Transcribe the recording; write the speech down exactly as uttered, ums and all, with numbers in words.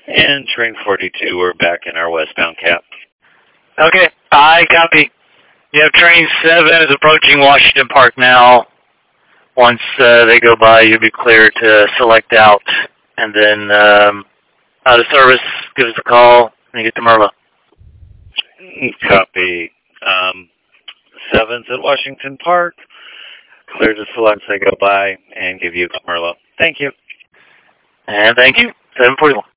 And train forty-two, we're back in our westbound cap. Okay, I copy. You have train seven is approaching Washington Park now. Once uh, they go by, you'll be clear to select out. And then um, out of service, give us a call and you get to Merlo. Copy. Um, seven's at Washington Park. Clear to select as they go by and give you a Merlo. Thank you. And thank you. seven forty-one.